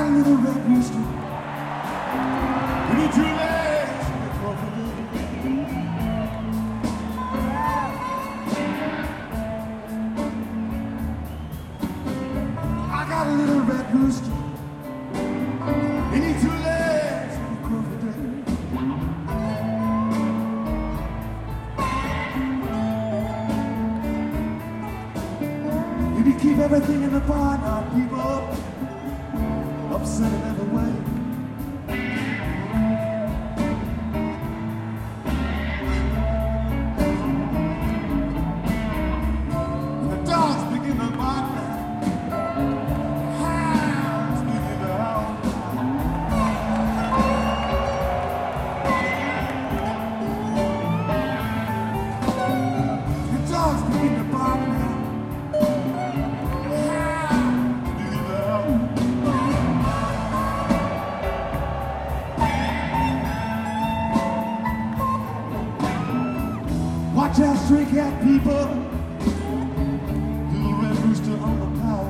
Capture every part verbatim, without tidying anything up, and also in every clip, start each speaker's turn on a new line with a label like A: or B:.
A: got a little red rooster. You need two legs and a crocodile. I got a little red rooster. You need two legs and a crocodile. You need to keep everything in the barn now, people. Upset in every way. And the dogs begin to bark now. Hounds begin to howl. The dogs begin to bark now. Watch out, stray cat people. Little red rooster on the prowl.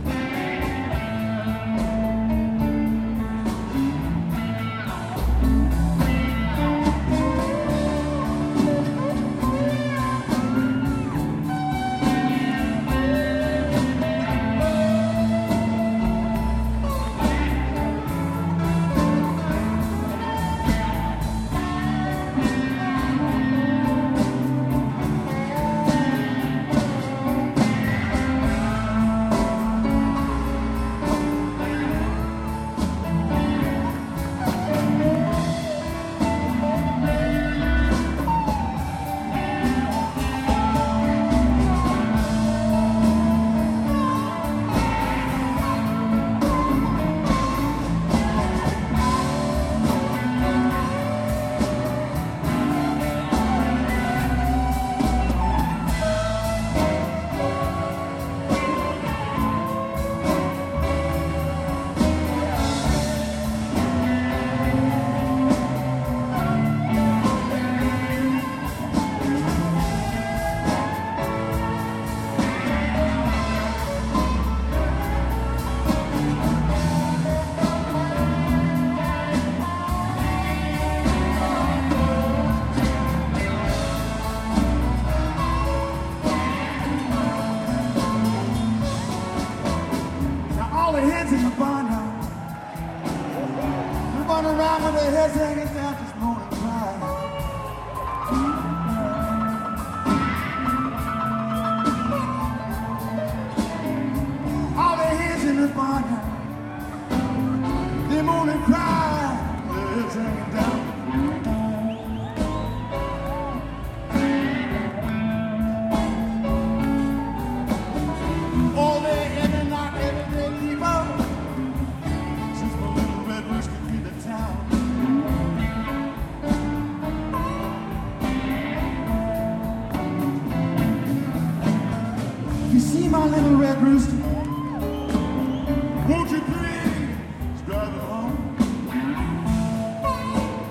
A: All the hens in the barn now, they run around with their heads hanging down, just moan and cry. All the hens in the barn now, they moan and cry, with their heads hanging down. All day, every night, every day, people. Since my little red rooster came to town. You see my little red rooster? Won't you please drive it home?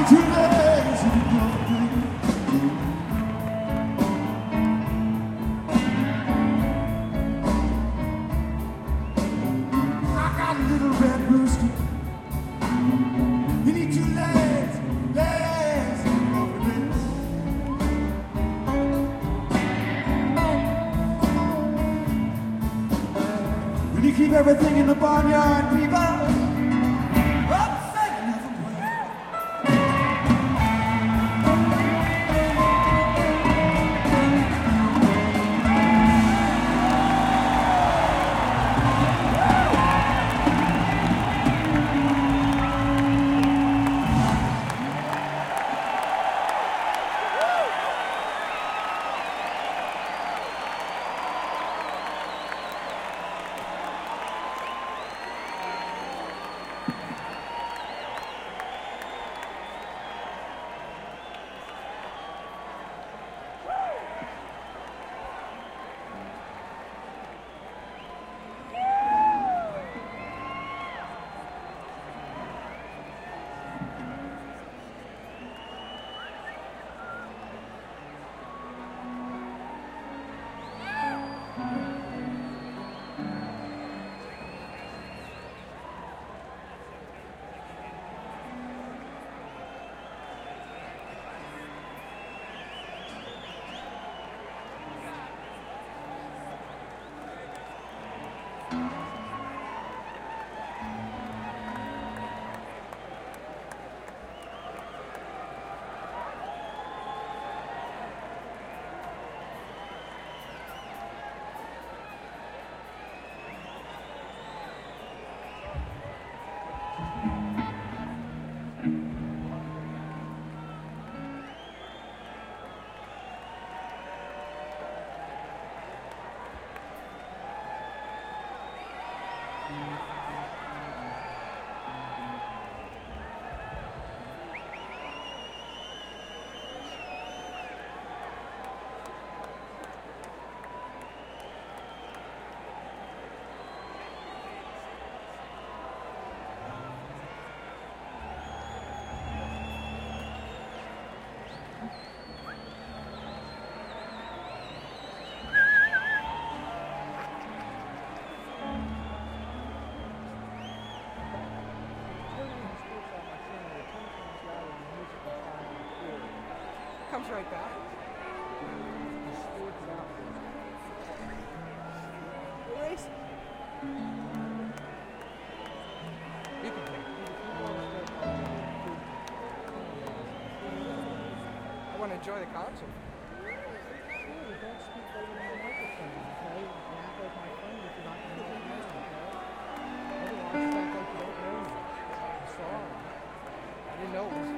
A: too lazy to go away. I got a little red rooster. You need two legs, legs to go away. Will you keep everything in the barnyard, people?
B: Comes right back. Erase. You can take it. I want to enjoy the concert.
C: Don't speak over the microphone, okay? And act like my friend if you're not going to make noise, okay? Otherwise, it's like you don't know me. I'm sorry.
B: I didn't know it was